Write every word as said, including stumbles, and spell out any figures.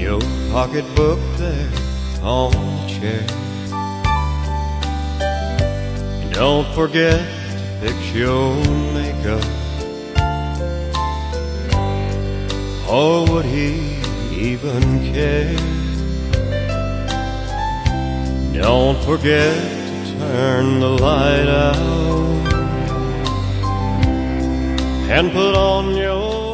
your pocketbook there on the chair. And don't forget to fix your makeup, or would he even care? Don't forget to turn the light out and put on your